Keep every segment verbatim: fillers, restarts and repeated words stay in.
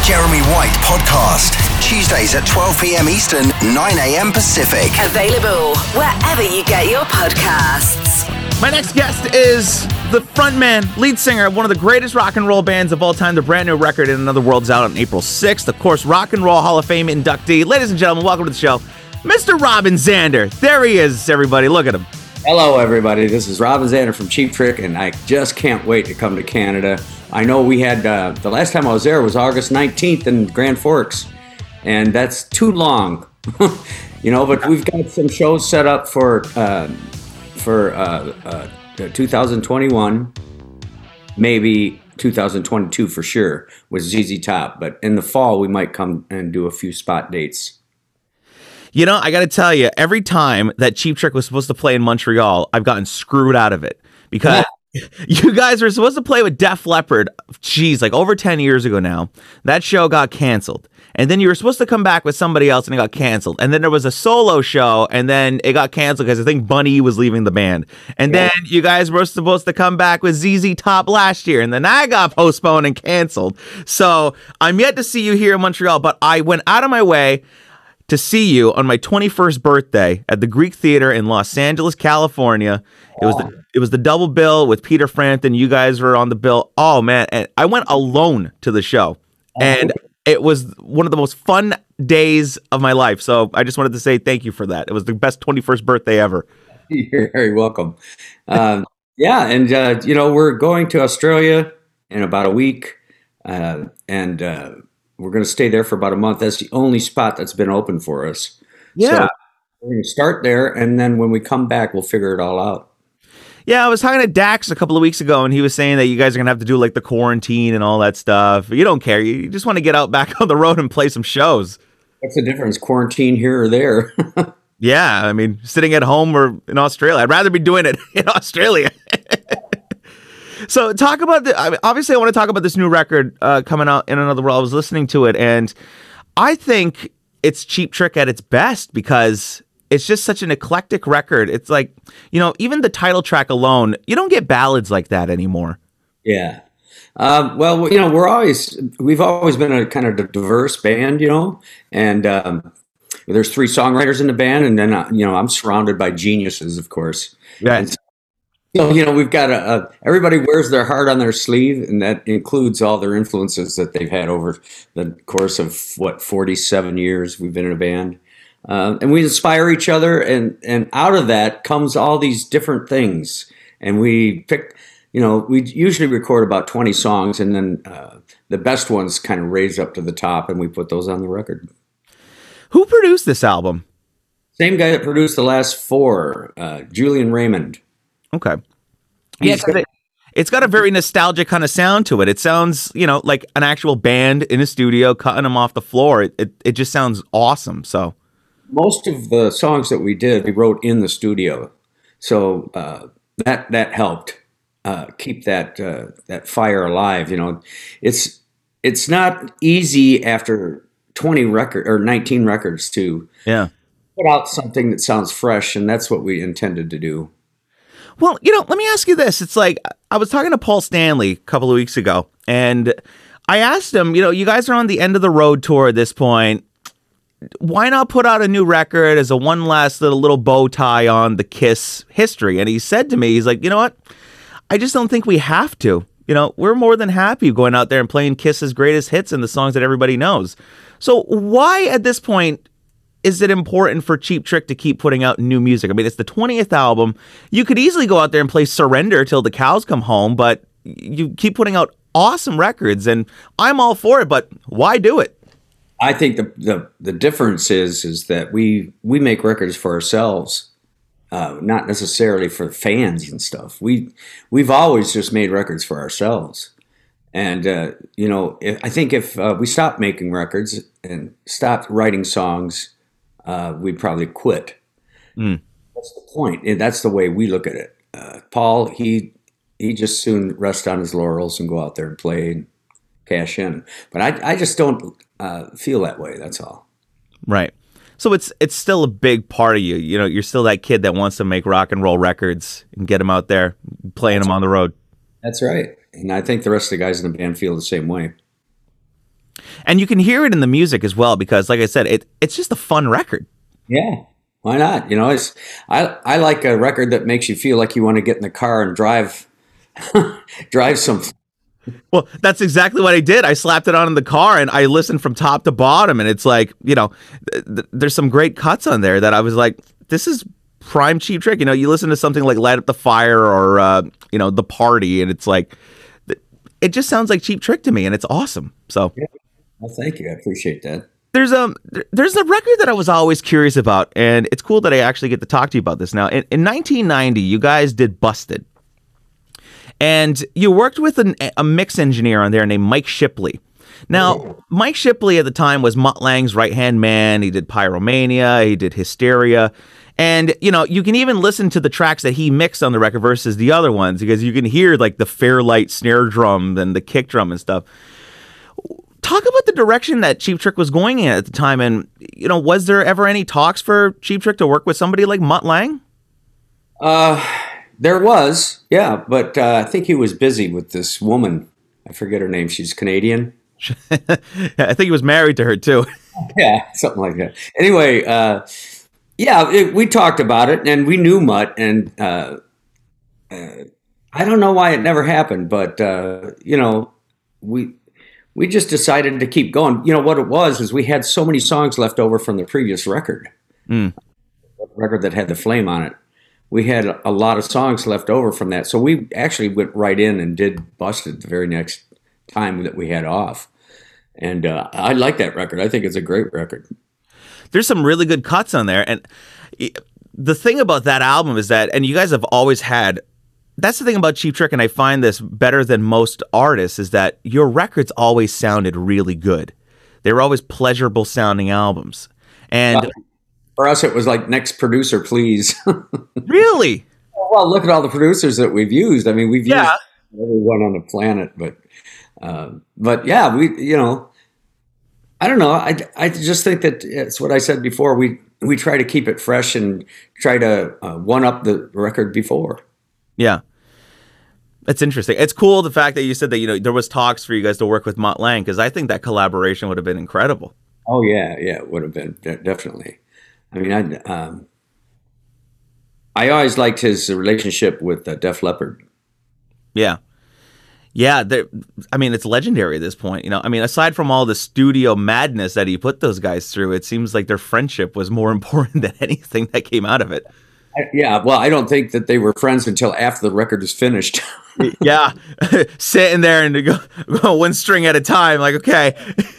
Jeremy White Podcast. Tuesdays at twelve p.m. Eastern, nine a.m. Pacific. Available wherever you get your podcasts. My next guest is the frontman, lead singer of one of the greatest rock and roll bands of all time. The brand new record, In Another World's out on April sixth. Of course, Rock and Roll Hall of Fame inductee. Ladies and gentlemen, welcome to the show, Mister Robin Zander. There he is, everybody. Look at him. Hello, everybody. This is Robin Zander from Cheap Trick, and I just can't wait to come to Canada. I know we had, uh, the last time I was there was August nineteenth in Grand Forks, and that's too long, you know, but we've got some shows set up for uh, for uh, uh, two thousand twenty-one, maybe two thousand twenty-two for sure, with Z Z Top, but in the fall we might come and do a few spot dates. You know, I got to tell you, every time that Cheap Trick was supposed to play in Montreal, I've gotten screwed out of it because you guys were supposed to play with Def Leppard, geez, like over ten years ago now. That show got canceled. And then you were supposed to come back with somebody else and it got canceled. And then there was a solo show and then it got canceled because I think Bunny was leaving the band. And yeah. Then you guys were supposed to come back with Z Z Top last year and then that got postponed and canceled. So I'm yet to see you here in Montreal, but I went out of my way to see you on my twenty-first birthday at the Greek Theater in Los Angeles, California. It was the it was the double bill with Peter Frampton. You guys were on the bill. Oh man, and I went alone to the show, and it was one of the most fun days of my life. So I just wanted to say thank you for that. It was the best twenty-first birthday ever. You're very welcome. Um, yeah, and uh, you know we're going to Australia in about a week, uh, and. Uh, We're going to stay there for about a month. That's the only spot that's been open for us. Yeah. So we're going to start there, and then when we come back, we'll figure it all out. Yeah, I was talking to Dax a couple of weeks ago, and he was saying that you guys are going to have to do like the quarantine and all that stuff. You don't care. You just want to get out back on the road and play some shows. What's the difference? Quarantine here or there? Yeah, I mean, sitting at home or in Australia. I'd rather be doing it in Australia. So talk about the, I mean, obviously I want to talk about this new record uh, coming out In Another World. I was listening to it and I think it's Cheap Trick at its best because it's just such an eclectic record. It's like, you know, even the title track alone, you don't get ballads like that anymore. Yeah. Um, well, you know, we're always, we've always been a kind of a diverse band, you know, and um, there's three songwriters in the band and then, uh, you know, I'm surrounded by geniuses, of course. Yeah. And so, you know, we've got a, a, everybody wears their heart on their sleeve, and that includes all their influences that they've had over the course of, what, forty-seven years we've been in a band. Uh, and we inspire each other, and, and out of that comes all these different things. And we pick, you know, we usually record about twenty songs, and then uh, the best ones kind of raise up to the top, and we put those on the record. Who produced this album? Same guy that produced the last four, uh, Julian Raymond. Okay. Yeah, it's got, a, it's got a very nostalgic kind of sound to it. It sounds, you know, like an actual band in a studio cutting them off the floor. It it, it just sounds awesome. So most of the songs that we did, we wrote in the studio. So uh, that that helped uh, keep that uh, that fire alive. You know, it's it's not easy after twenty record or nineteen records to yeah put out something that sounds fresh, and that's what we intended to do. Well, you know, let me ask you this. It's like, I was talking to Paul Stanley a couple of weeks ago, and I asked him, you know, you guys are on the end of the road tour at this point. Why not put out a new record as a one last little, little bow tie on the Kiss history? And he said to me, he's like, you know what? I just don't think we have to. You know, we're more than happy going out there and playing Kiss's greatest hits and the songs that everybody knows. So why at this point is it important for Cheap Trick to keep putting out new music? I mean, it's the twentieth album. You could easily go out there and play Surrender till the cows come home, but you keep putting out awesome records, and I'm all for it, but why do it? I think the the, the difference is is that we we make records for ourselves, uh, not necessarily for fans and stuff. We we've always just made records for ourselves, and uh, you know, if, I think if uh, we stopped making records and stopped writing songs, Uh, we'd probably quit. Mm. That's the point. And that's the way we look at it. Uh, Paul, he he just soon rest on his laurels and go out there and play and cash in. But I I just don't uh, feel that way. That's all. Right. So it's it's still a big part of you. You know, you're still that kid that wants to make rock and roll records and get them out there, playing them on the road. That's right. And I think the rest of the guys in the band feel the same way. And you can hear it in the music as well because, like I said, it it's just a fun record. Yeah, why not? You know, it's I I like a record that makes you feel like you want to get in the car and drive drive some. Well, that's exactly what I did. I slapped it on in the car and I listened from top to bottom, and it's like, you know, th- th- there's some great cuts on there that I was like, this is prime Cheap Trick. You know, you listen to something like Light Up the Fire or uh, you know, The Party, and it's like, it just sounds like Cheap Trick to me, and it's awesome. So, Yeah. Well, thank you. I appreciate that. There's um there's a record that I was always curious about, and it's cool that I actually get to talk to you about this now. In, in nineteen ninety, you guys did Busted, and you worked with an, a mix engineer on there named Mike Shipley. Now, oh. Mike Shipley at the time was Mutt Lange's right-hand man. He did Pyromania, he did Hysteria, and you know, you can even listen to the tracks that he mixed on the record versus the other ones because you can hear like the Fairlight snare drum and the kick drum and stuff. Talk about the direction that Cheap Trick was going in at the time, and you know, was there ever any talks for Cheap Trick to work with somebody like Mutt Lange? Uh, there was, yeah, but uh, I think he was busy with this woman. I forget her name. She's Canadian. I think he was married to her too. Yeah, something like that. Anyway, uh, yeah, it, we talked about it, and we knew Mutt, and uh, uh, I don't know why it never happened, but uh, you know, we. We just decided to keep going. You know, what it was is we had so many songs left over from the previous record, mm. the record that had The Flame on it. We had a lot of songs left over from that. So we actually went right in and did Busted the very next time that we had off. And uh, I like that record. I think it's a great record. There's some really good cuts on there. And the thing about that album is that, and you guys have always had, that's the thing about Cheap Trick, and I find this better than most artists, is that your records always sounded really good. They were always pleasurable sounding albums. And uh, for us, it was like next producer, please. Really? Well, look at all the producers that we've used. I mean, we've yeah. used everyone on the planet, but uh, but yeah, we you know, I don't know. I, I just think that it's what I said before. We we try to keep it fresh and try to uh, one up the record before. Yeah. It's interesting. It's cool the fact that you said that, you know, there was talks for you guys to work with Mutt Lange, because I think that collaboration would have been incredible. Oh, yeah. Yeah, it would have been. De- definitely. I mean, I um, I always liked his relationship with uh, Def Leppard. Yeah. Yeah. I mean, it's legendary at this point. You know, I mean, aside from all the studio madness that he put those guys through, it seems like their friendship was more important than anything that came out of it. Yeah, well, I don't think that they were friends until after the record was finished. Yeah, sitting there and go, go one string at a time, like, okay.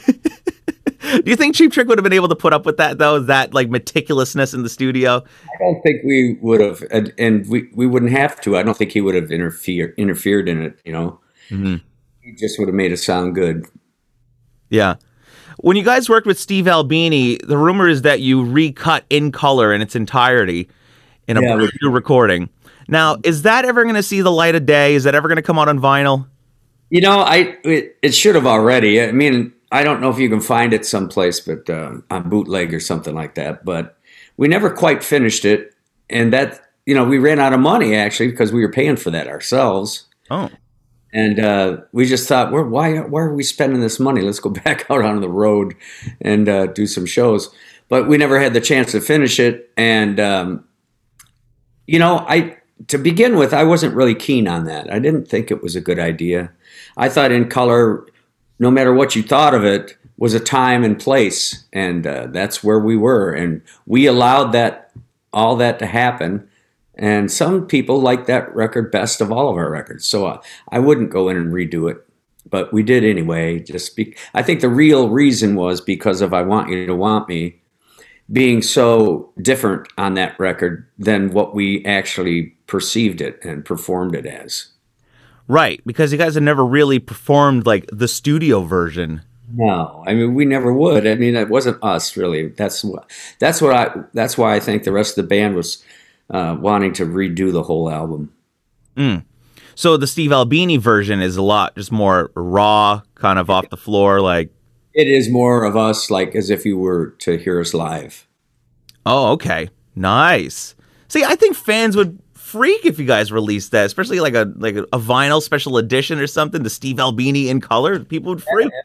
Do you think Cheap Trick would have been able to put up with that, though, that like meticulousness in the studio? I don't think we would have, and, and we, we wouldn't have to. I don't think he would have interfere, interfered in it, you know. Mm-hmm. He just would have made it sound good. Yeah. When you guys worked with Steve Albini, the rumor is that you recut In Color in its entirety in a yeah, brand new recording. Now, is that ever going to see the light of day? Is that ever going to come out on vinyl? You know, I it, it should have already. I mean, I don't know if you can find it someplace, but uh, on bootleg or something like that. But we never quite finished it, and that you know we ran out of money actually because we were paying for that ourselves. Oh, and uh, we just thought, well, why why are we spending this money? Let's go back out on the road and uh, do some shows. But we never had the chance to finish it, and um, you know, I. To begin with, I wasn't really keen on that. I didn't think it was a good idea. I thought In Color, no matter what you thought of it, was a time and place, and uh, that's where we were. And we allowed that all that to happen. And some people like that record best of all of our records. So uh, I wouldn't go in and redo it, but we did anyway. Just be- I think the real reason was because of I Want You to Want Me being so different on that record than what we actually perceived it and performed it as. Right, because you guys have never really performed like the studio version. No, I mean we never would. I mean it wasn't us really. That's what that's what I that's why I think the rest of the band was uh, wanting to redo the whole album. Mm. So the Steve Albini version is a lot just more raw, kind of off the floor, like. It is more of us, like as if you were to hear us live. Oh, okay, nice. See, I think fans would freak if you guys released that, especially like a like a, a vinyl special edition or something. The Steve Albini In Color, people would freak.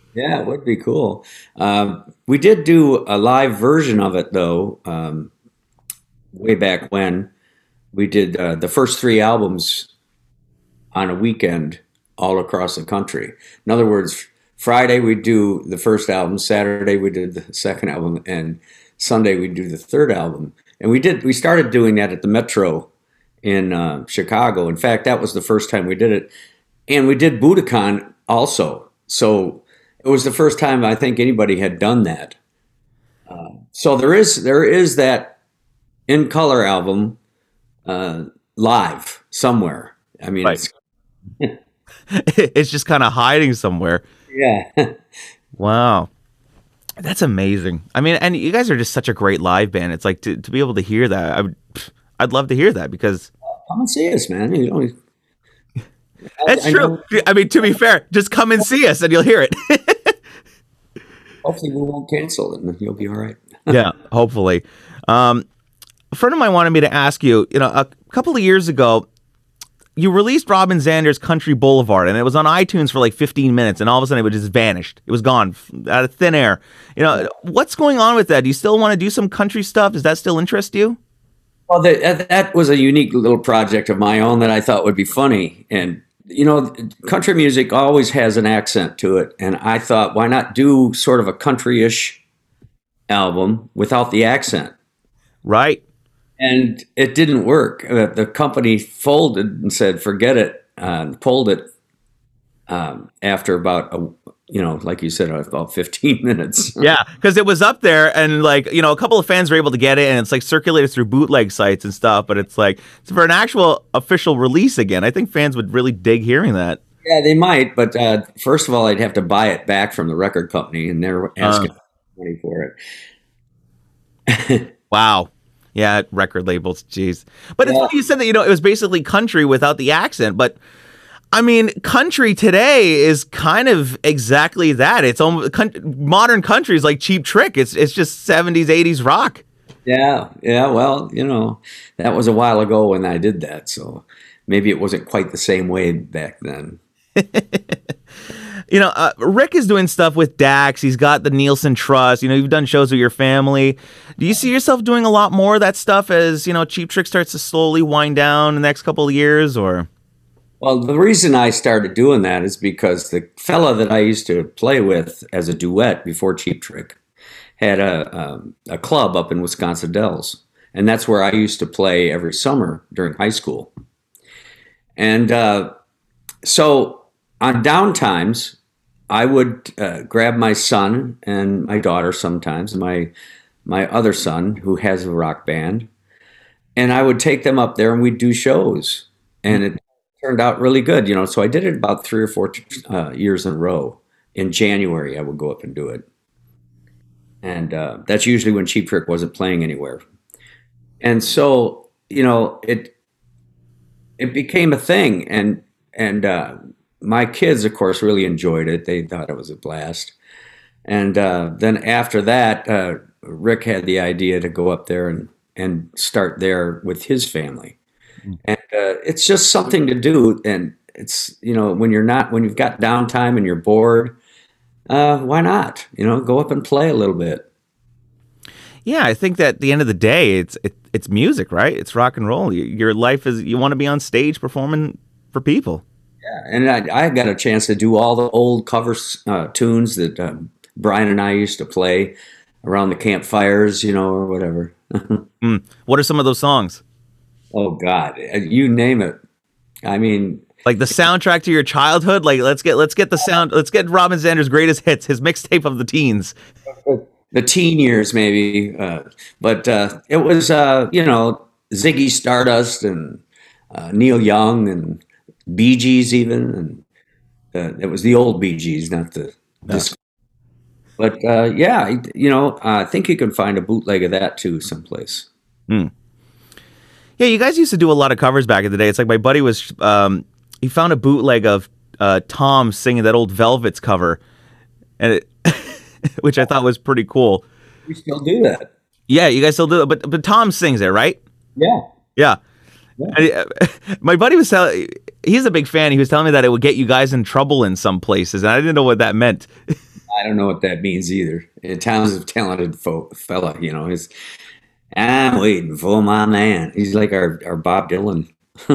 Yeah, it would be cool. Um, we did do a live version of it though, um, way back when. We did uh, the first three albums on a weekend all across the country. In other words, Friday we do the first album, Saturday we did the second album, and Sunday we do the third album. And we did we started doing that at the Metro in uh, Chicago. In fact, that was the first time we did it. And we did Budokan also. So it was the first time I think anybody had done that. Uh, so there is there is that In Color album uh, live somewhere. I mean, Right. it's, It's just kind of hiding somewhere. yeah. Wow. That's amazing. I mean, and you guys are just such a great live band. It's like to, to be able to hear that. I would, I'd love to hear that because Come and see us, man. You know, that's I true. know- I mean, to be fair, just come and see us and you'll hear it. hopefully we won't cancel it, and you'll be all right. Yeah, hopefully. Um, a friend of mine wanted me to ask you, you know, a couple of years ago, you released Robin Zander's Country Boulevard, and it was on iTunes for like fifteen minutes, and all of a sudden it just vanished. It was gone f- out of thin air. You know, what's going on with that? Do you still want to do some country stuff? Does that still interest you? Well, that, that was a unique little project of my own that I thought would be funny. And, you know, country music always has an accent to it. And I thought, why not do sort of a country-ish album without the accent? Right. And it didn't work. Uh, The company folded and said, forget it, uh, pulled it um, after about, a, you know, like you said, about fifteen minutes. Yeah, because it was up there, and like you know, a couple of fans were able to get it, and it's like circulated through bootleg sites and stuff. But it's like it's for an actual official release again. I think fans would really dig hearing that. Yeah, they might, but uh, first of all, I'd have to buy it back from the record company, and they're asking money for it. Wow. Yeah, record labels, jeez. But it's Yeah. funny you said that, you know, it was basically country without the accent. But I mean, country today is kind of exactly that. It's almost modern country is like Cheap Trick. It's it's just seventies, eighties rock. Yeah, yeah. Well, you know, that was a while ago when I did that, so maybe it wasn't quite the same way back then. You know, uh, Rick is doing stuff with Dax. He's got the Nielsen Trust. You know, you've done shows with your family. Do you see yourself doing a lot more of that stuff as, you know, Cheap Trick starts to slowly wind down in the next couple of years, or? Well, the reason I started doing that is because the fella that I used to play with as a duet before Cheap Trick had a um, a club up in Wisconsin Dells, and that's where I used to play every summer during high school. And uh, so on downtimes, I would uh, grab my son and my daughter sometimes, my my other son who has a rock band, and I would take them up there and we'd do shows, and it turned out really good, you know. So I did it about three or four uh, years in a row. In January, I would go up and do it, and uh, that's usually when Cheap Trick wasn't playing anywhere. And so, you know, it it became a thing, and and uh, my kids, of course, really enjoyed it. They thought it was a blast. And uh, then after that, uh, Rick had the idea to go up there and and start there with his family. And uh, it's just something to do. And it's, you know, when you're not, when you've got downtime and you're bored, uh, why not? You know, go up and play a little bit. Yeah, I think that at the end of the day, it's it, it's music, right? It's rock and roll. Y- Your life is, you want to be on stage performing for people. Yeah. And I, I got a chance to do all the old cover uh, tunes that um, Brian and I used to play around the campfires, you know, or whatever. Mm. What are some of those songs? Oh, God, you name it. I mean, Like the soundtrack to your childhood? Like let's get let's get the sound let's get Robin Zander's greatest hits, his mixtape of the teens. the teen years maybe, uh, but uh, it was, uh, you know, Ziggy Stardust and uh, Neil Young and Bee Gees even, and uh, it was the old Bee Gees, not the disco. But uh, yeah, you know, I think you can find a bootleg of that too someplace. Mm. Yeah, you guys used to do a lot of covers back in the day. It's like my buddy was um, he found a bootleg of uh, Tom singing that old Velvets cover, and it, which I thought was pretty cool. We still do that. Yeah, you guys still do it, but but Tom sings it, right? Yeah. Yeah. And he- my buddy was telling, he's a big fan. He was telling me that it would get you guys in trouble in some places, and I didn't know what that meant. I don't know what that means either. It sounds a talented fo- fella, you know. He's, I'm waiting for my man. He's like our, our Bob Dylan.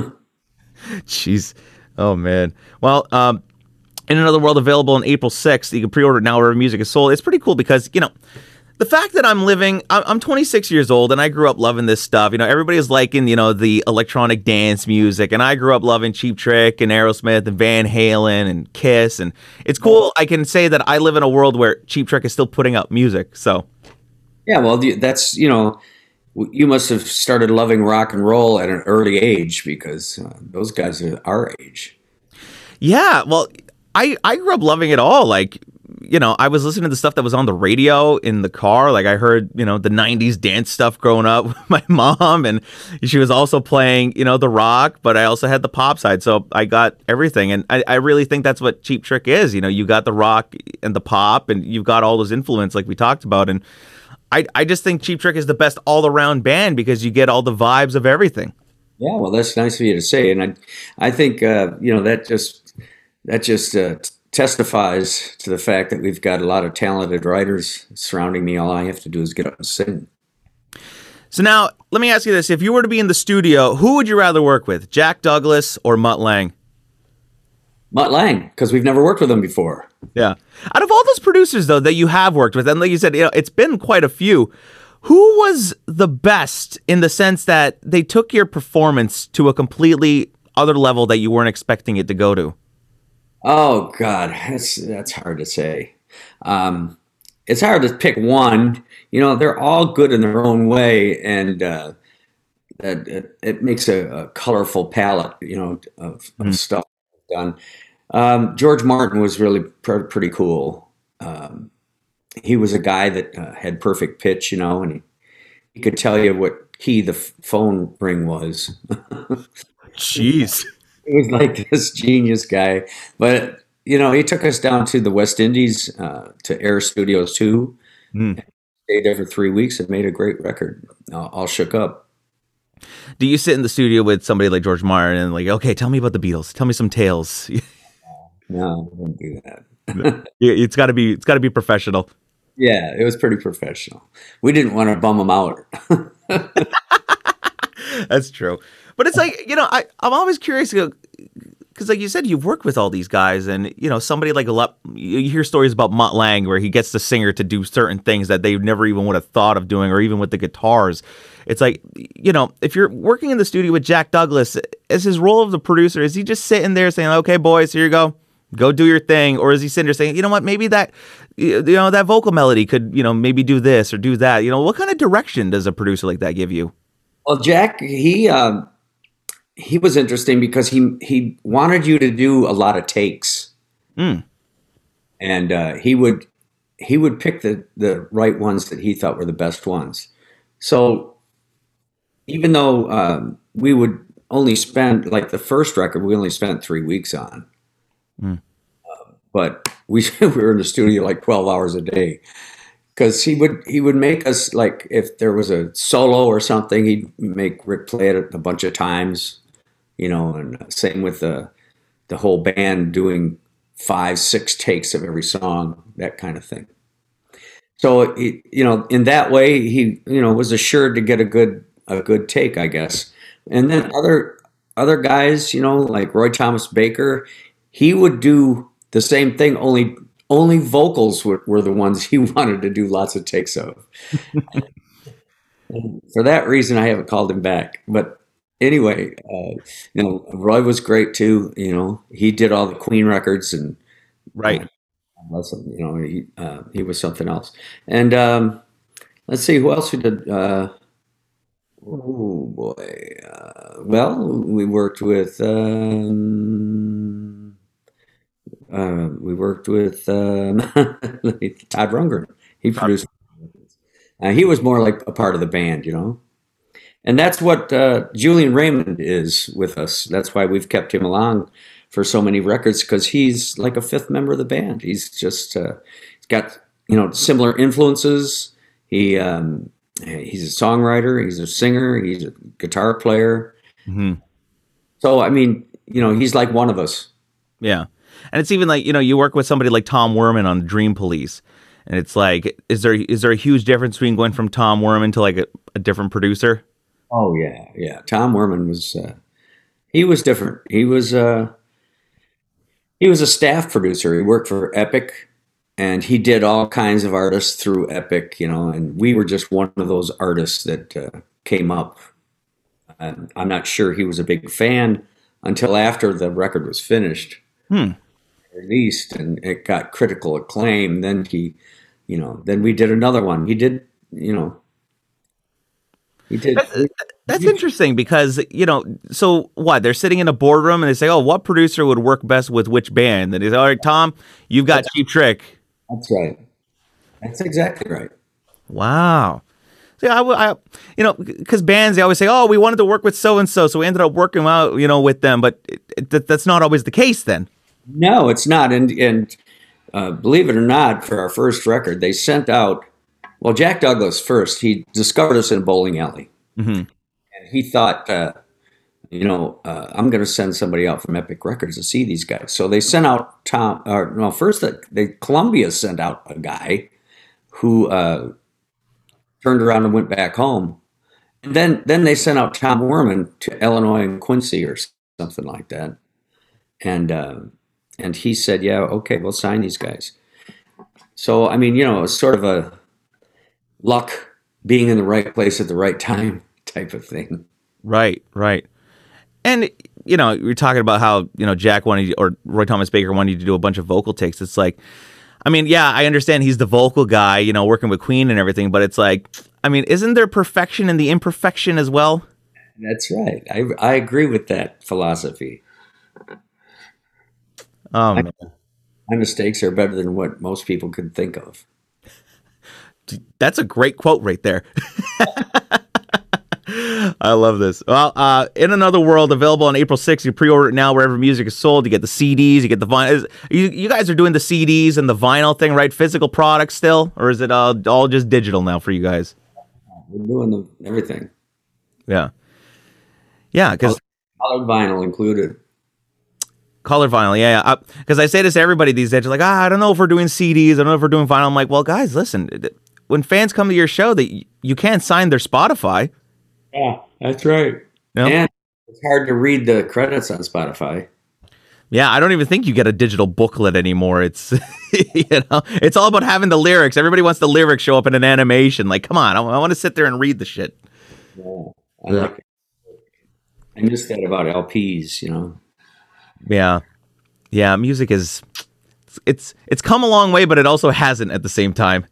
Jeez. Oh, man. Well, um, In Another World, available on April sixth. You can pre-order it now wherever music is sold. It's pretty cool because, you know, the fact that I'm living, I'm I'm twenty-six years old and I grew up loving this stuff. You know, everybody's liking, you know, the electronic dance music, and I grew up loving Cheap Trick and Aerosmith and Van Halen and Kiss. And it's cool. I can say that I live in a world where Cheap Trick is still putting out music. So, yeah, well, that's, you know, you must have started loving rock and roll at an early age because uh, those guys are our age. Yeah, well, I, I grew up loving it all. Like, you know, I was listening to the stuff that was on the radio in the car. Like, I heard, you know, the nineties dance stuff growing up with my mom, and she was also playing, you know, the rock, but I also had the pop side. So I got everything. And I, I really think that's what Cheap Trick is. You know, you got the rock and the pop, and you've got all those influence like we talked about. And I, I just think Cheap Trick is the best all-around band because you get all the vibes of everything. Yeah, well, that's nice of you to say. And I, I think, uh, you know, that just, that just, uh, testifies to the fact that we've got a lot of talented writers surrounding me. All I have to do is get up and sing. So now, let me ask you this. If you were to be in the studio, who would you rather work with, Jack Douglas or Mutt Lange? Mutt Lange, because we've never worked with him before. Yeah. Out of all those producers, though, that you have worked with, and like you said, you know, it's been quite a few, who was the best in the sense that they took your performance to a completely other level that you weren't expecting it to go to? Oh God, that's that's hard to say. Um, it's hard to pick one. You know, they're all good in their own way, and uh, it, it, it makes a, a colorful palette, you know, of, of mm. stuff done. Um, George Martin was really pr- pretty cool. Um, he was a guy that uh, had perfect pitch, you know, and he, he could tell you what key the f- phone ring was. Jeez. He was like this genius guy, but you know, he took us down to the West Indies uh, to Air Studios two. Mm. Stayed there for three weeks and made a great record. Uh, all shook up. Do you sit in the studio with somebody like George Martin and like, okay, tell me about the Beatles, tell me some tales? No, I wouldn't do that. It's got to be, it's got to be professional. Yeah, it was pretty professional. We didn't want to bum them out. That's true. But it's like, you know, I, I'm always curious because like you said, you've worked with all these guys and, you know, somebody like, a you hear stories about Mutt Lange where he gets the singer to do certain things that they never even would have thought of doing, or even with the guitars. It's like, you know, if you're working in the studio with Jack Douglas, is his role of the producer, is he just sitting there saying, okay, boys, here you go, go do your thing? Or is he sitting there saying, you know what, maybe that, you know, that vocal melody could, you know, maybe do this or do that? You know, what kind of direction does a producer like that give you? Well, Jack, he, um, he was interesting because he he wanted you to do a lot of takes, mm. and uh, he would he would pick the the right ones that he thought were the best ones. So even though um, we would only spend, like the first record, we only spent three weeks on, mm. uh, but we we were in the studio like twelve hours a day. Because he would he would make us, like, if there was a solo or something, he'd make Rick play it a bunch of times, you know, and same with the the whole band doing five, six takes of every song, that kind of thing. So, he, you know, in that way, he, you know, was assured to get a good a good take, I guess. And then other other guys, you know, like Roy Thomas Baker, he would do the same thing, only. Only vocals were, were the ones he wanted to do lots of takes of. For that reason, I haven't called him back. But anyway, uh, you know, Roy was great too. You know, he did all the Queen records, and right. Uh, you know, he uh, he was something else. And um, let's see, who else we did. Uh, oh boy. Uh, well, we worked with. Um, Uh, we worked with um, Todd Rundgren. He produced. Uh, he was more like a part of the band, you know. And that's what uh, Julian Raymond is with us. That's why we've kept him along for so many records, because he's like a fifth member of the band. He's just uh, he's got, you know, similar influences. He um, he's a songwriter. He's a singer. He's a guitar player. Mm-hmm. So I mean, you know, he's like one of us. Yeah. And it's even like, you know, you work with somebody like Tom Werman on Dream Police. And it's like, is there is there a huge difference between going from Tom Werman to like a, a different producer? Oh yeah, yeah. Tom Werman was uh, he was different. He was uh, he was a staff producer. He worked for Epic, and he did all kinds of artists through Epic, you know. And we were just one of those artists that uh, came up. And I'm not sure he was a big fan until after the record was finished, Hmm. released, and it got critical acclaim. Then he, you know, then we did another one. He did, you know, he did. That's, that's interesting because, you know, so what? They're sitting in a boardroom and they say, oh, what producer would work best with which band? And they say, all right, Tom, you've got Cheap Trick. That's right. That's exactly right. Wow. So I, I you know, because bands, they always say, oh, we wanted to work with so-and-so, so we ended up working out, you know, with them. But it, it, that's not always the case then. No, it's not. And, and uh, believe it or not, for our first record, they sent out, well, Jack Douglas first, he discovered us in a bowling alley. Mm-hmm. And he thought, uh, you know, uh, I'm going to send somebody out from Epic Records to see these guys. So they sent out Tom, or no, first the, the Columbia sent out a guy who uh, turned around and went back home. And then, then they sent out Tom Werman to Illinois and Quincy or something like that. And, uh, and he said, yeah, okay, we'll sign these guys. So, I mean, you know, it's sort of a luck, being in the right place at the right time type of thing. Right, right. And, you know, you're talking about how, you know, Jack wanted, or Roy Thomas Baker wanted you to do a bunch of vocal takes. It's like, I mean, yeah, I understand he's the vocal guy, you know, working with Queen and everything, but it's like, I mean, isn't there perfection in the imperfection as well? That's right. I I agree with that philosophy. Oh, man. My mistakes are better than what most people could think of. That's a great quote right there. I love this. Well, uh, In Another World, available on April sixth. You pre-order it now wherever music is sold. You get the C Ds, you get the vinyl. You, you guys are doing the C Ds and the vinyl thing, right? Physical products still? Or is it uh, all just digital now for you guys? We're doing the, everything. Yeah. Yeah, because... Colored vinyl included. Color vinyl, yeah. Because I, I say this to everybody these days, like, ah, I don't know if we're doing C Ds. I don't know if we're doing vinyl. I'm like, well, guys, listen. When fans come to your show, that you can't sign their Spotify. Yeah, that's right. No? And it's hard to read the credits on Spotify. Yeah, I don't even think you get a digital booklet anymore. It's you know, it's all about having the lyrics. Everybody wants the lyrics show up in an animation. Like, come on, I, I want to sit there and read the shit. Yeah, I like it. I miss that about L Ps, you know. Yeah, yeah. Music is it's it's come a long way, but it also hasn't at the same time.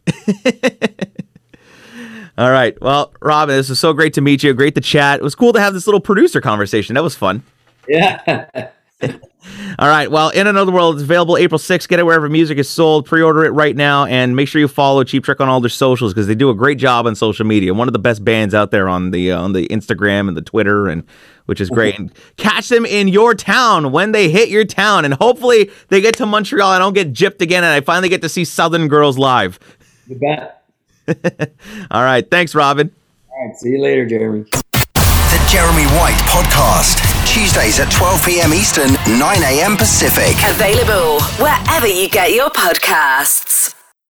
All right. Well, Robin, this was so great to meet you. Great to chat. It was cool to have this little producer conversation. That was fun. Yeah. All right. Well, In Another World is available April sixth. Get it wherever music is sold. Pre-order it right now. And make sure you follow Cheap Trick on all their socials because they do a great job on social media. One of the best bands out there on the uh, on the Instagram and the Twitter, and which is great. And catch them in your town when they hit your town. And hopefully they get to Montreal. I don't get gypped again. And I finally get to see Southern Girls live. You bet. All right. Thanks, Robin. All right. See you later, Jeremy. The Jeremy White Podcast. Tuesdays at twelve p.m. Eastern, nine a.m. Pacific. Available wherever you get your podcasts.